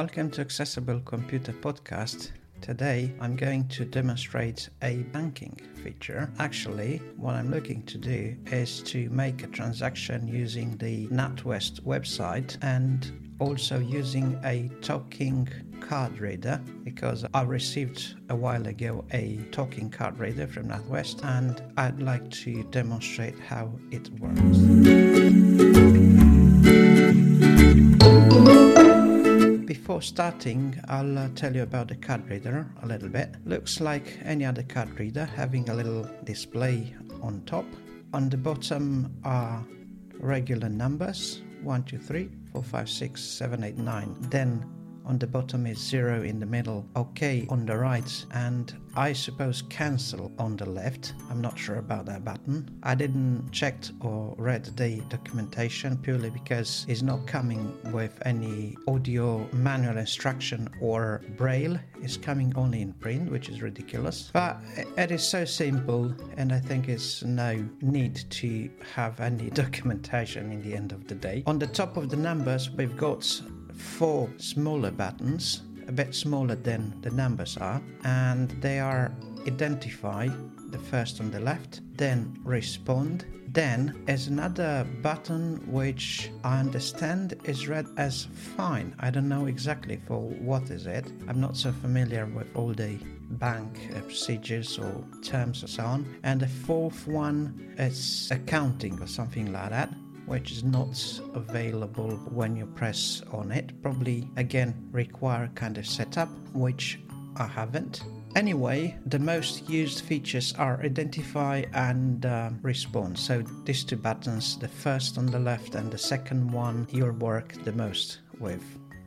Welcome to Accessible Computer Podcast. Today I'm going to demonstrate a banking feature. Actually, what I'm looking to do is to make a transaction using the NatWest website and also using a talking card reader, because I received a while ago a talking card reader from NatWest and I'd like to demonstrate how it works. Before starting, I'll tell you about the card reader a little bit. Looks like any other card reader, having a little display on top. On the bottom are regular numbers, 1, 2, 3, 4, 5, 6, 7, 8, 9. Then on the bottom is 0 in the middle, OK on the right, and I suppose cancel on the left. I'm not sure about that button. I didn't check or read the documentation purely because it's not coming with any audio manual instruction or braille. It's coming only in print, which is ridiculous. But it is so simple, and I think it's no need to have any documentation in the end of the day. On the top of the numbers, we've got 4 smaller buttons, a bit smaller than the numbers are, and they are identify, the first on the left, then respond. Then is another button which I understand is read as fine. I don't know exactly for what is it. I'm not so familiar with all the bank procedures or terms and so on. And the fourth one is accounting or something like that, which is not available when you press on it. Probably again require kind of setup, which I haven't. Anyway, the most used features are identify and respond. So these 2 buttons, the first on the left and the second one, you'll work the most with.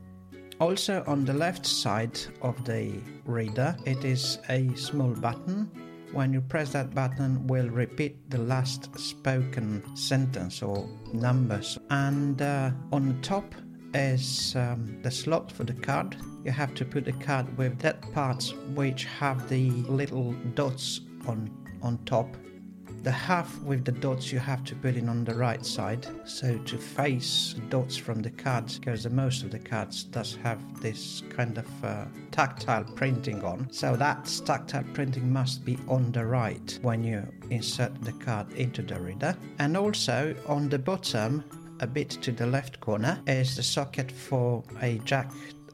Also on the left side of the reader, it is a small button. When you press that button, will repeat the last spoken sentence or numbers. And on the top is the slot for the card. You have to put the card with that parts which have the little dots on top. The half with the dots you have to put in on the right side, so to face dots from the cards, because most of the cards does have this kind of tactile printing on. So that tactile printing must be on the right when you insert the card into the reader. And also on the bottom, a bit to the left corner, is the socket for a jack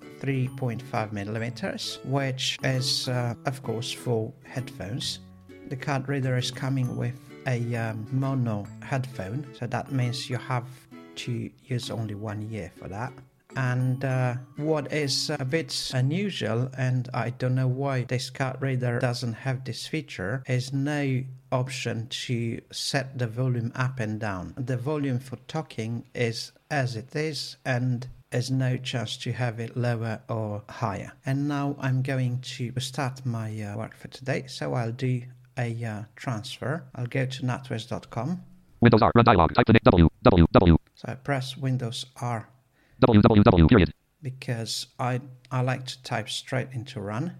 3.5 millimeters, which is of course for headphones. The card reader is coming with a mono headphone, so that means you have to use only one ear for that. And what is a bit unusual, and I don't know why this card reader doesn't have this feature, is no option to set the volume up and down. The volume for talking is as it is, and there's no chance to have it lower or higher. And now I'm going to start my work for today, so I'll do a transfer. I'll go to natwest.com. Windows R, run dialog, type the name www. So I press Windows R www, period. Because I like to type straight into run.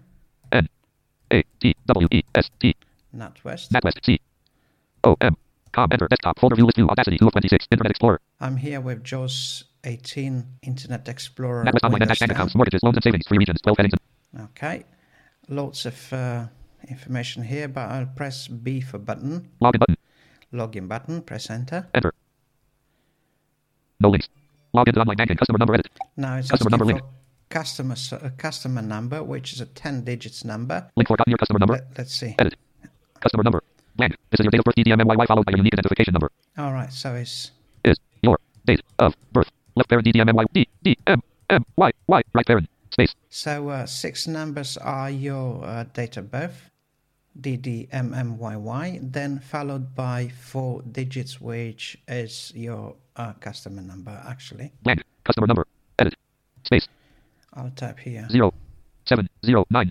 NATWEST. NatWest. NatWest, C. O-M. Com, enter, desktop, folder view list 2, Audacity 2 of 26, Internet Explorer. I'm here with JAWS 18, Internet Explorer. NatWest online and bank accounts, mortgages, loans and savings, 3 regions, 12 headings. Okay. Lots of information here, but I'll press B for button. Login button. Login button, press enter. Enter. No links. Login to online banking, customer number edit. Now it's Customer asking number for customer number, which is a 10 digits number. Link forgotten your customer number. Let's see. Edit. Customer number. Blank. This is your date of birth, DDMMYY, followed by your unique identification number. All right, so it's... Is your date of birth. Left parent, DDMMY, DDMMY, right parent, space. So 6 numbers are your date of birth, DDMMYY, then followed by 4 digits, which is your customer number, actually. Blank. Customer number. Edit. Space. I'll type here. 0709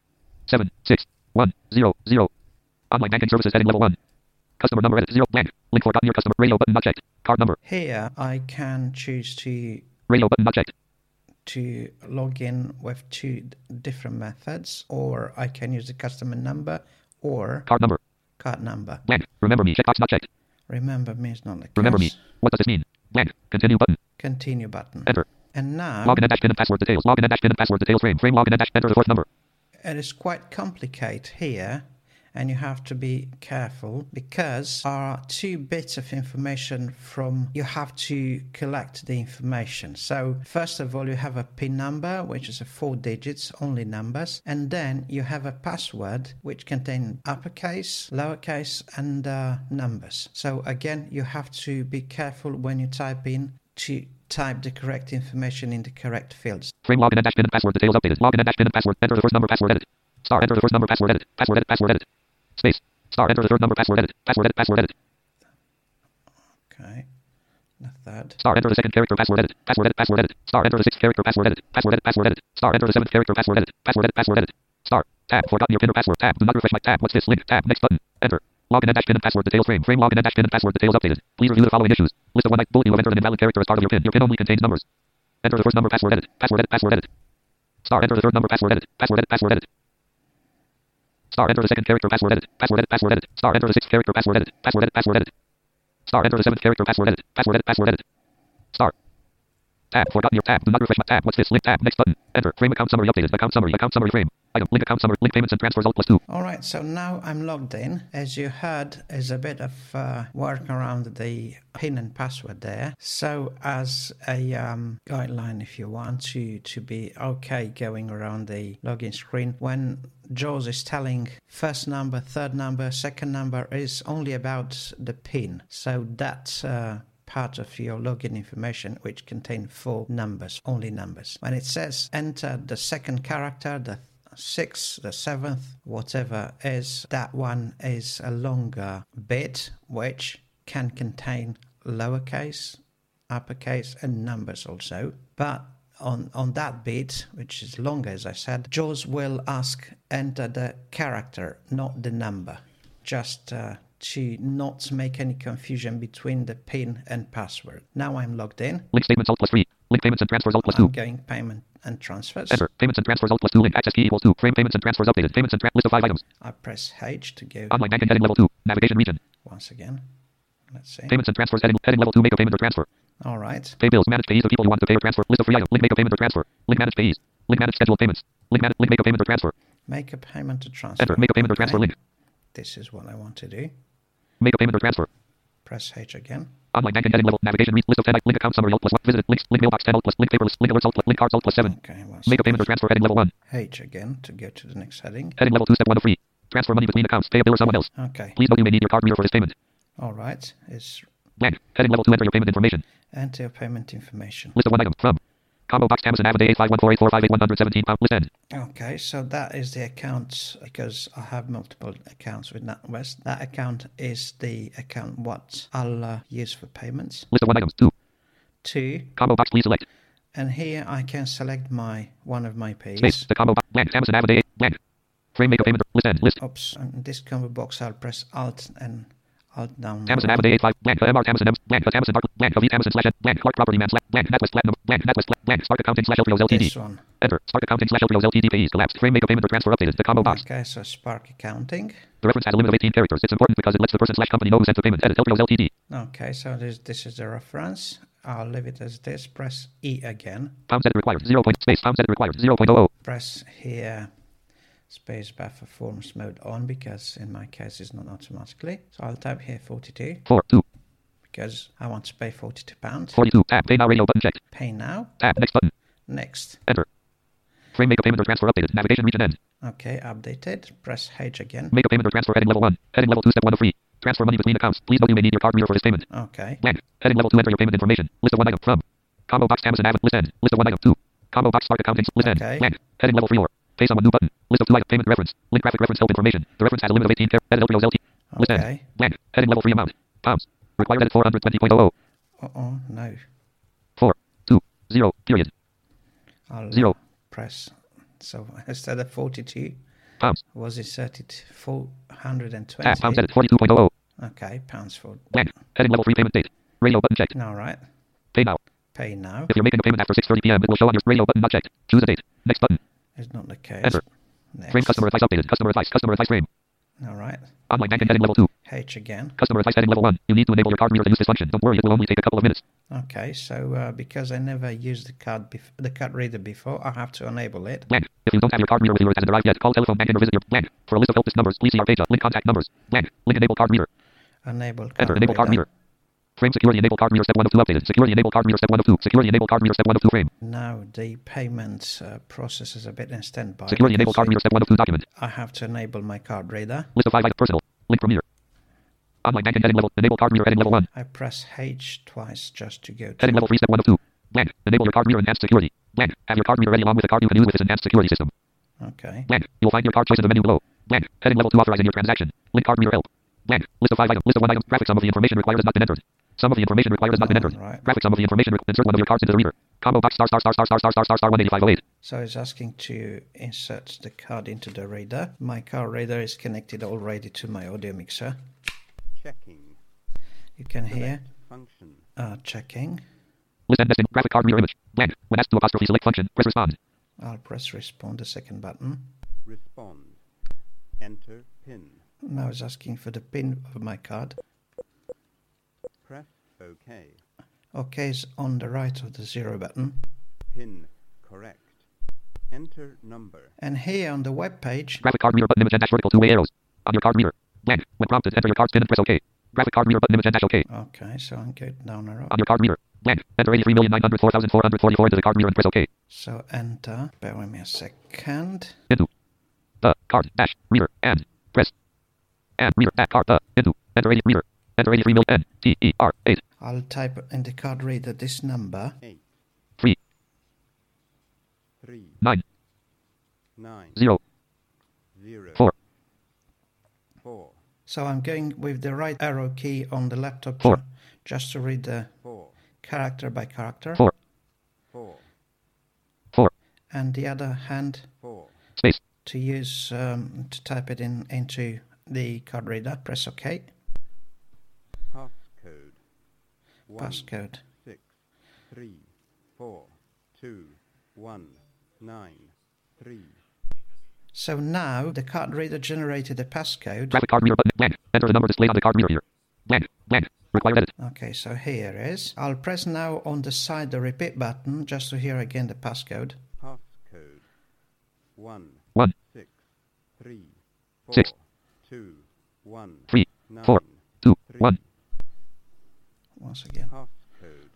76100. Online banking services heading level 1. Customer number edit 0 blank. Link forgotten your customer. Radio button not checked. Card number. Here I can choose to Radio button not checked. To log in with 2 different methods, or I can use the customer number or card number. Blank. Remember me. Checkbox not checked. Remember me is not the case. Remember me. What does this mean? Blank. Continue button. Continue button. Enter. And now Login and dash pin and password details. Login and dash pin and password details frame. Frame login and dash enter the fourth number. it is quite complicated here, and you have to be careful because there are 2 bits of information from you have to collect the information. So first of all, you have a PIN number, which is a 4 digits, only numbers, and then you have a password which contains uppercase, lowercase, and numbers. So again, you have to be careful when you type in to type the correct information in the correct fields. Frame login and dash pin and password details updated. Login and dash pin and password. Enter the first number. Password edit. Star. Enter the first number. Password edit. Password edit. Password edit. Space. Star. Enter the third number. Password edit. Password edit. Password edit. Okay. The third. Star. Enter the second character. Password edit. Password edit. Password edit. Star. Enter the sixth character. Password edit. Password edit. Password edit. Star. Enter the seventh character. Password edit. Password edit. Password edit. Star. Tab. Forgotten your pin or password. Tab. Do not refresh my tab. What's this? Link. Tab. Next button. Enter. Login and dash pin and password details frame. Frame login and dash pin and password details updated. Please review the following issues. List of one bullet. You have entered an invalid character as part of your pin. Your pin only contains numbers. Enter the first number. Password edit. Password edit. Password edit. Star. Enter the third number. Password edit. Password edit. Password edit. Star. Enter the second character. Password edit. Password edit. Password edit. Star. Enter the sixth character. Password edit. Password edit. Password edit. Star. Enter the seventh character. Password edit. Password edit. Password edit. Star. Tab. Forgotten your tab. Do not refresh my tab. What's this? Link. Tab. Next button. Enter. Frame account summary updated. Account summary. Account summary frame. Item. Link account summary. Link payments and transfers. Alt +2. Alright, so now I'm logged in. As you heard, is a bit of work around the PIN and password there. So as a guideline, if you want to be okay going around the login screen, when JAWS is telling first number, third number, second number is only about the PIN. So that's part of your login information which contain 4 numbers, only numbers. When it says enter the second character, the 6th, the 7th, whatever is, that one is a longer bit which can contain lowercase, uppercase and numbers also. But on that bit, which is longer as I said, JAWS will ask enter the character, not the number. Just to not make any confusion between the PIN and password. Now I'm logged in. Link statements Alt +3. Link payments and transfers Alt +2. I'm going payment and transfers. Enter. Payments and transfers Alt +2. Link access key equals 2. Frame payments and transfers updated. Payments and list of 5 items. I press H to go. Online banking heading level 2. Navigation region. Once again. Let's see. Payments and transfers heading level 2. Make a payment or transfer. All right. Pay bills. Manage pays of people you want to pay or transfer. List of free items. Link make a payment or transfer. Link manage pays. Link manage scheduled payments. Link make a payment or transfer. Make a payment or transfer. Enter. Make a payment or transfer link. This is what I want to do. Make a payment or transfer. Press H again. Online banking heading level navigation list of 10 link account summary Alt +1 visit links link mailbox 10 Alt + link paperless link alerts Alt link cards Alt +7. Okay. Make a payment or transfer heading level 1. H again to go to the next heading. Heading level 2 step 1 of free. Transfer money between accounts. Pay a bill or someone else. Okay. Please note you may need your card reader for this payment. All right. It's Blank. Heading level 2 enter your payment information. enter your payment information. List of 1 item from Combo Box Amazon Avon Day 85148458117 list end. Okay, so that is the account because I have multiple accounts with NatWest. That account is the account what I'll use for payments. List of 1 items 2. 2. Combo box please select. And here I can select one of my pays. Space. The combo box blank Amazon Avon Day blank. Frame make a payment list end list. Oops. In this combo box I'll press Alt and Alt down. Amazon Avon Day 85 blank MR Amazon M blank Amazon blank Avit Amazon slash blank Clark Property Man slash blank NatWest Platinum blank NatWest blank Spark Accounting slash Elprios Ltd. This one. Enter. Spark Accounting slash Elprios Ltd. Pays collapsed. Frame make a payment or transfer updated. The combo box. Okay, so Spark Accounting. The reference has a limit of 18 characters. It's important because it lets the person slash company know who sent the payment. Edit Elprios Ltd. Okay, so this is the reference. I'll leave it as this. Press E again. Pound edit required 0. Space pound edit required 0.00. Press here space bar for forms mode on because in my case it's not automatically. So I'll type here 42. 4 2 because I want to pay £42. 42 tab pay now radio button checked. Pay now. Tab next button. Next. Enter. Frame make a payment or transfer updated. Navigation region end. Okay, updated. Press H again. Make a payment or transfer heading level 1. Heading level 2 step 1 of free. Transfer money between accounts. Please note you may need your card reader for this payment. Okay. Blank. Heading level 2 enter your payment information. List of 1 item from Combo Box Amazon Avon list end. List of 1 item 2. Combo Box Spark Accounting list end. Okay. Blank. Heading level 3 or pay someone new button. List of 2 item payment reference. Link graphic reference help information. The reference has a limit of 18 characters. Edit Elprios LT. List end. Okay. Blank. Heading level 3 amount. Pounds. Required edit 420.00. No. 4 2 0 period. I'll 0 press. So instead of 42, pounds. was it 420? Pounds edit 42.00. Okay, pounds for Blank. Heading level 3 payment date. Radio button checked. all right. Pay now. Pay now. If you're making a payment after 6:30 p.m., it will show on your radio button not checked. Choose a date. Next button. It's not the case. Enter. Next. Frame customer advice updated. Customer advice. Customer advice frame. All right. Online banking heading level 2. H again. Customer advice heading level 1. You need to enable your card reader to use this function. Don't worry, it will only take a couple of minutes. Okay, so because I never used the card reader before, I have to enable it. Blank. If you don't have your card reader with you or it hasn't arrived yet, call telephone banking or visit your blank. For a list of help list numbers, please see our page. Link contact numbers. Blank. Link enable card reader. Enable card Enter. Enable card reader. reader. Frame security enable card reader step 1 of 2 updated. Security enable card reader step 1 of 2. Security enable card reader step 1 of 2 frame. Now the payment process is a bit in standby. Security enable card reader step 1 of 2 document. I have to enable my card reader. List of 5 items personal. Link from here. Online banking heading level. Enable card reader heading level 1. I press H twice just to go to Heading level 3 step 1 of 2. Blank. Enable your card reader enhanced security. Blank. Have your card reader ready along with a card you can use with this enhanced security system. Okay. Blank. You'll find your card choice in the menu below. Blank. Heading level 2 authorizing your transaction. Link card reader help. Blank. List of 5 items. List of 1 item. Graphic. Some of the information required has not been entered. Some of the information required has not been entered. Right. Graphic. Some of the information. Insert one of your cards into the reader. Combo box star 18508. So it's asking to insert the card into the reader. My card reader is connected already to my audio mixer. Checking. You can hear Function. checking. List and nesting. Graphic card reader image. Blank. When asked to apostrophe select function, press respond. I'll press respond, the second button. Respond. Enter PIN. Now it's asking for the PIN of my card. Press OK. OK is on the right of the 0 button. PIN correct. Enter number. And here on the web page, Graphic card reader button image and dash vertical 2-way arrows. On your card reader. Blank. When prompted, enter your card's PIN and press OK. Graphic card reader button image and dash OK. okay, so I'm going down a row. On your card reader. Blank. Enter 83,904,444 into the card reader and press OK. So enter. Bear with me a second. Into. The card dash reader and press. And reader at card into. Enter 80 reader. Enter 83 million N T E R 8 I'll type in the card reader this number. 8 3 3 9 9 0 0 4 4 So I'm going with the right arrow key on the laptop Four. just to read the 4 character by character. 4 4 4 And the other hand 4 space to use to type it into the card reader. Press OK. Passcode. 1 Passcode. 6 3 4 2 1 9 3 So now the card reader generated a passcode. graphic card reader button blank. Enter the number displayed on the card reader here. Blank. Blank. Required edit. Okay, so here is. I'll press now on the side the repeat button just to hear again the passcode. Passcode. 1 1 6 3 4 6 2 1 3 9 4 2 3 1 Once again. Passcode.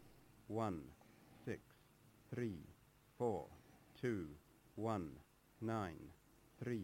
1 6 3 4 2 1 9 3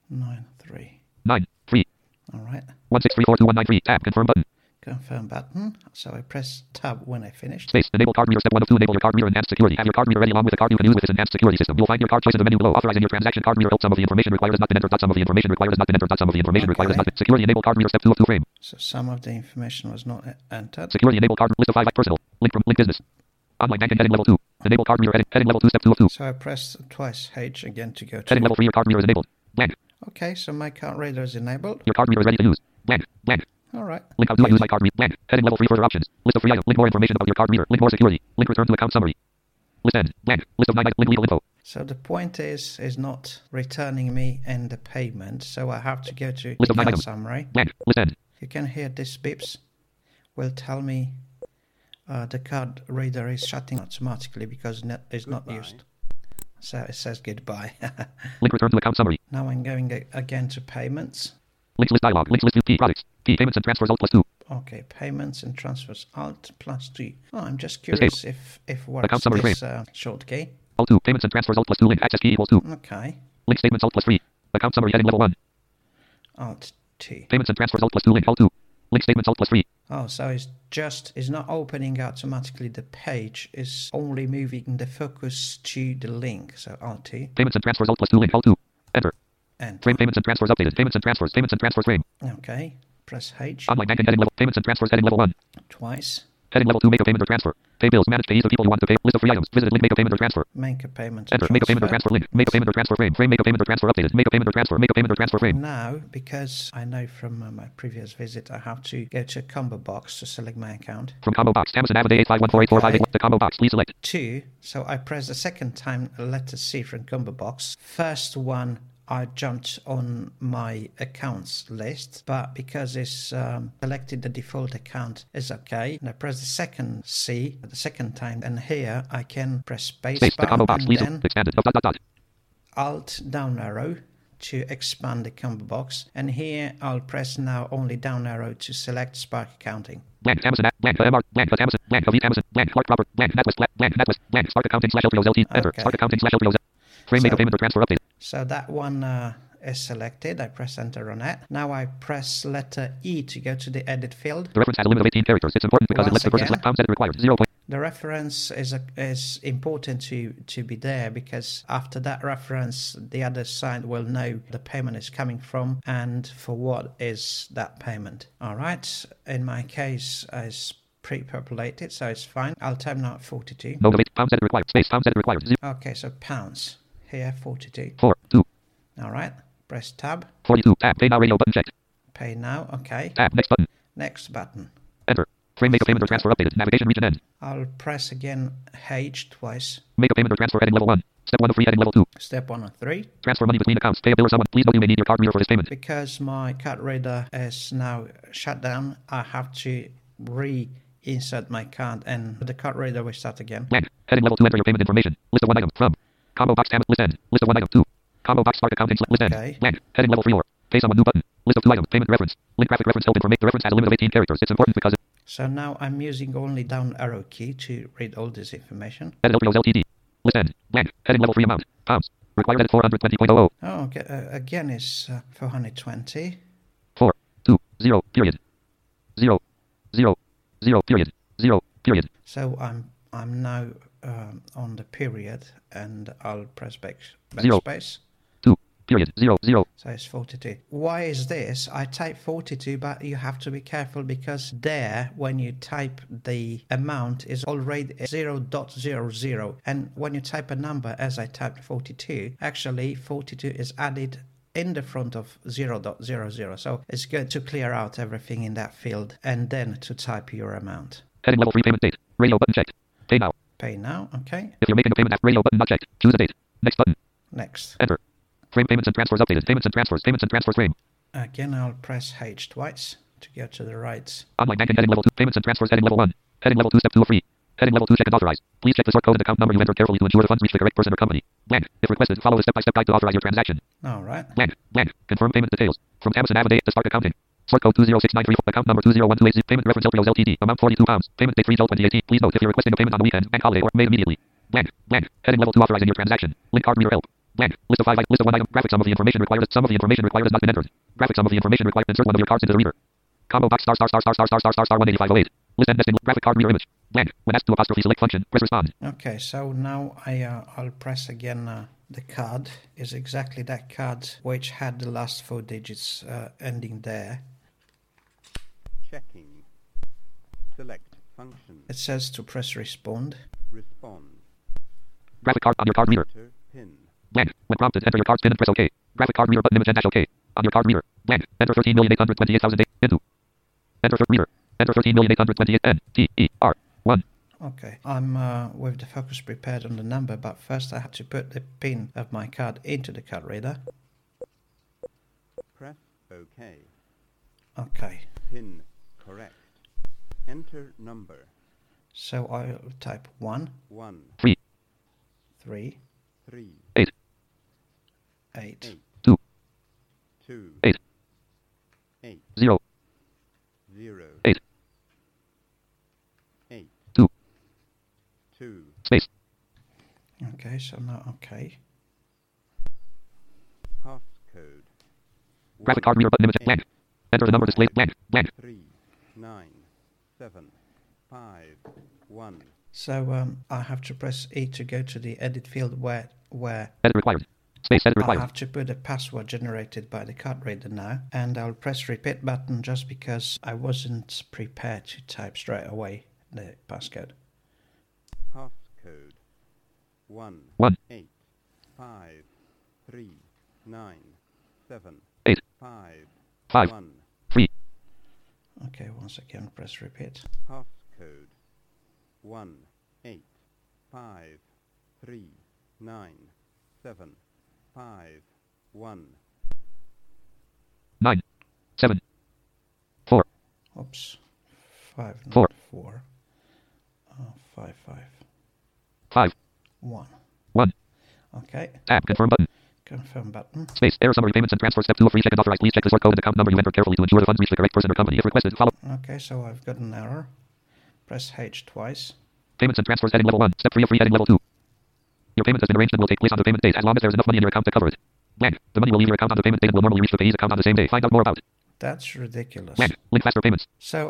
9-3. 9 3 All right. 1634219 tab confirm button. Confirm button. So I press tab when I finished. Space. Enable card reader step 1 of 2. Enable your card reader enhanced security. Have your card reader ready along with a card you can use with this enhanced security system. You'll find your card choice in the menu below. Authorizing your transaction card reader help. Some of the information required has not been entered. Some of the information required has not been entered. Some of the information required has not been. Security enable card reader step 2 of 2 frame. So some of the information was not entered. Security enable card list of 5 personal. Link from link business. Online banking heading level 2. Enable card reader heading level 2 step 2 of 2. So I press twice H again to go to. Heading level 3 your card reader is enabled. Blank. Okay, so my card reader is enabled. Your card reader is ready to use. Blank. Blank. All right. Link how do I use my card reader? Blank. Heading level 3 further options. List of free items. Link more information about your card reader. Link more security. Link return to account summary. List end. Blank. List of 9 items. Link legal info. So the point is not returning me in the payment. So I have to go to List of 9 account items. summary. Blank. List end. You can hear this beeps. Will tell me the card reader is shutting automatically because it's not Goodbye. used. So it says goodbye. Link return to account summary. Now I'm going again to payments. Links list dialog. Links list view key products. Key payments and transfers alt plus 2. Okay, payments and transfers Alt plus 2. Oh, I'm just curious if works Account summary this short key. Alt 2. Payments and transfers alt plus 2. Link access key equals 2. Okay, Link statements alt plus 3. Account summary heading level 1. Alt 2. Payments and transfers alt plus 2. Link alt 2. Link statements alt plus 3. Oh, so it's not opening automatically the page, it's only moving the focus to the link. So Alt 2. Payments and transfers alt plus 2. Link alt 2. Enter. And Frame payments and transfers updated. Payments and transfers frame. okay, press H Online banking heading level. Payments and transfers heading level 1. twice. Heading level 2. Make a payment or transfer. Pay bills. Manage pays the people you want to pay. List of free items. Visited link. Make a payment or transfer. Make a payment. Enter. Make a payment or transfer link. Make a payment or transfer frame. Frame. Make a payment or transfer updated. Make a payment or transfer. Make a payment or transfer frame. Now, because I know from my previous visit, I have to go to a combo box to select my account. From combo box. Amazon Avaday 851484581. The combo box. Please select. 2. So I press the second time letter C from combo box. First one I jumped on my accounts list, but because it's selected the default account is okay. And I press the second C the second time, and here I can press space Space. The bar combo box. and Please then expanded. Dot, dot, dot, dot. Alt down arrow to expand the combo box, and here I'll press now only down arrow to select Spark Accounting. Blank Amazon. Blank MR. Blank of Amazon. Blank of Amazon. Blank Clark Proper. Blank NatWest. Blank NatWest. Blank Spark Accounting / Eltrios LT. Enter. Okay. Spark Accounting / Eltrios. Frame make a payment or transfer update. So that one is selected. I press enter on it. Now I press letter E to go to the edit field. The reference has a limit of 18 characters. It's important because it Once lets the person again, select pounds edit required. 0. the reference is important to be there, because after that reference the other side will know the payment is coming from and for what is that payment. All right, in my case it's pre-populated, so it's fine. I'll type now 42. No delete. Pounds edit required. Space. Pounds edit required. 0. Okay, so pounds here 42. 4. 2. All right, press tab. 42. Tab. Pay now radio button checked. Pay now. Okay, Tab. Next button. next button. Enter. Frame make a payment or transfer updated. Navigation region end. I'll press again H twice. Make a payment or transfer heading level 1. Step 1 of 3 heading level 2. Step 1 of 3. Transfer money between accounts. Pay a bill or someone. Please note you may need your card reader for this payment. Because my card reader is now shut down, I have to reinsert my card and the card reader will start again. Blank. Heading level 2. Enter your payment information. List of 1 item. From. Combo box. List end. List of 1 item. 2. Combo box. Spark Accounting. List end. Okay. Blank. Heading level 3 or. Pay someone new button. List of 2 items. Payment reference. Link graphic reference help information. The reference has a limit of 18 characters. It's important because it. So now I'm using only down arrow key to read all this information. Edit Eltrios Ltd. List end. Blank. Heading level 3 amount. Pounds. Required edit 420.00. Oh, okay. Again it's 420. 4. 2. 0. Period. 0. 0. 0. Period. 0. Period. So I'm now on the period, and I'll press Zero. backspace. 2. Period. 0. 0. So it's 42. Why is this? I type 42, but you have to be careful because there, when you type the amount, is already 0.00. And when you type a number, as I typed 42, actually 42 is added in the front of 0.00. So it's good to clear out everything in that field and then to type your amount. Heading level 3 payment date. Radio button checked. Pay now. Pay now. Okay. If you're making a payment, radio button not checked. Choose a date. Next button. Next. Enter. Frame payments and transfers updated. Payments and transfers frame. Again, I'll press H twice to go to the right. Online banking heading level 2. Payments and transfers heading level 1. Heading level 2 step 2 of 3. Heading level 2 check and authorize. Please check the sort code and account number you entered carefully to ensure the funds reach the correct person or company. Blank. If requested, follow the step-by-step guide to authorize your transaction. All right. Blank. Blank. Confirm payment details. From Amazon Avadate to Spark Accounting. Sort code 20693. Account number 201280. Payment reference Eltrios Ltd. Amount £42. Payment date 3/12/2018. Please note if you're requesting a payment on the weekend, bank holiday, or made immediately. Blank. Blank. Heading level 2 authorizing your transaction. Link card reader help. Blank. List of 5 items. List of 1 item. Graphic sum of the information required. Some of the information required has not been entered. Graphic sum of the information required. Insert one of your cards into the reader. Combo box star 18508. List end nesting. Graphic card reader image. Blank. When asked to apostrophe select function, press respond. Okay, so now I'll press again the card. Is exactly that card which had the last 4 digits ending there. Checking. Select function. It says to press respond. Respond. Graphic card on your card reader. Enter pin. Blank. When prompted, enter your card's pin and press OK. Graphic card reader button image and dash OK. On your card reader. Blank. Enter 13,828,000 into. Enter reader. Enter 13,828 N T E R 1. Okay, I'm with the focus prepared on the number, but first I have to put the pin of my card into the card reader. Press OK. Okay, Pin correct. Enter number. so I'll type 1, 1, 3. 3, 3, 8. 8, 8, 2. 2, 8. 8, 0. 0, 8. 8, 2. 2, Space. Okay, so now okay. passcode. Graphic card reader button image blank. Enter the number displayed blank. Blank. 3, 9, 7, 5, 1. So I have to press E to go to the edit field where Edit required. Space edit I required. have to put a password generated by the card reader now, and I'll press repeat button just because I wasn't prepared to type straight away the passcode. Passcode 1, 1. 8, 5, 3, 9, 7, 8. 5, 5. 1. 3. Okay, once again press repeat. Passcode 1, 8, 5, 3, 9, 7, 5, 1. 9. 7. 4. Oops. 5, not 4. 4. 5, 5. 5. 1. 1. Okay. Tab. Confirm button. Confirm button. Space. Error summary payments and transfer. Step 2 of 3. Check and authorize. Please check the sort code and account number you entered carefully to ensure the funds reach the correct person or company. If requested, follow. Okay, so I've got an error. Press H twice. Payments and transfers heading level 1. Step 3 of 3 heading level 2. Your payment has been arranged and will take place on the payment date as long as there's enough money in your account to cover it. Blank. The money will leave your account on the payment date and will normally reach the payee's account on the same day. Find out more about. That's ridiculous. Blank. Link faster payments. So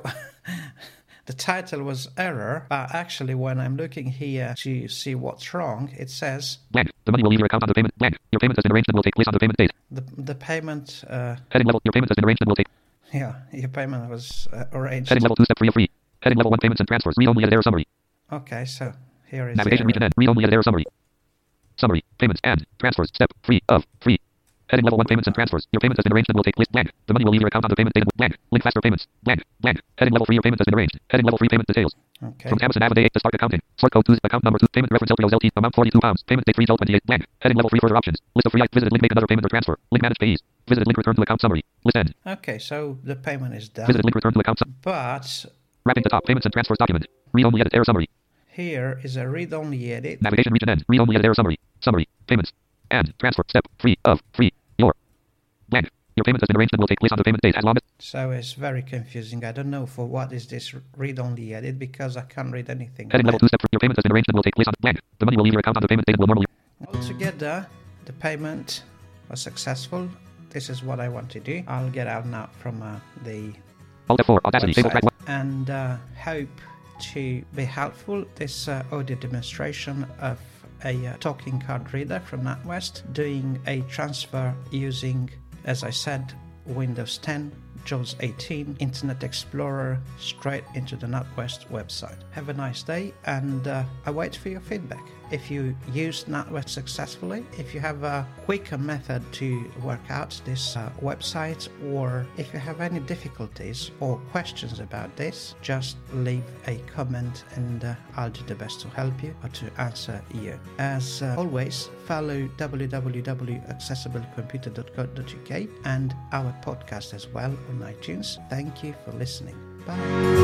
the title was error, but actually when I'm looking here to see what's wrong, it says Blank. The money will leave your account on the payment. Blank. Your payment has been arranged and will take place on the payment date. the payment. Heading level. Your payment has been arranged and will take. Yeah, your payment was arranged. Heading level 2. Step 3 of 3. Heading level 1. Payments and transfers. Read only edit error summary. Okay, so here is Navigation the region error. N. Read only edit error summary. Summary. Payments and transfers. Step 3 of 3. Heading level 1. Payments and transfers. Your payment has been arranged and will take place. Blank. The money will leave your account on the payment date. Blank. Link faster payments. Blank. Blank. Heading level 3. Your payment has been arranged. Heading level 3. Payment details. Okay. From Amazon Avon Day 8 to start accounting. Sort code 2. Account number 2. Payment reference LPOs LT. Amount £42. Payment date 3 28. Blank. Heading level 3. Further options. List of free items. Visited link. Make another payment or transfer. Link manage payees. Visited link. Return to account summary. List end. Okay, so the payment is done. Visited link. Return to account summary. But Wrapping the top. Payments and transfers document. Read only edit error summary. here is a read-only edit. Navigation region N. Read only edit error summary. Summary. Payments. And transfer. Step 3 of 3. Your blank. Your payment has been arranged and will take place on the payment date as long as. So it's very confusing. I don't know for what is this read-only edit because I can't read anything. Heading on level it. 2. Step 3. Your payment has been arranged and will take place on blank. The money will leave your account on the payment date and will normally. Altogether, the payment was successful. This is what I want to do. I'll get out now from the Alt F4. Audacity. Table track website 1. and hope to be helpful. This audio demonstration of a talking card reader from NatWest doing a transfer using, as I said, Windows 10, JAWS 18, Internet Explorer straight into the NatWest website. Have a nice day and I wait for your feedback. If you used NatWest successfully, if you have a quicker method to work out this website, or if you have any difficulties or questions about this, just leave a comment and I'll do the best to help you or to answer you. As always, follow www.accessiblecomputer.co.uk and our podcast as well on iTunes. Thank you for listening. Bye.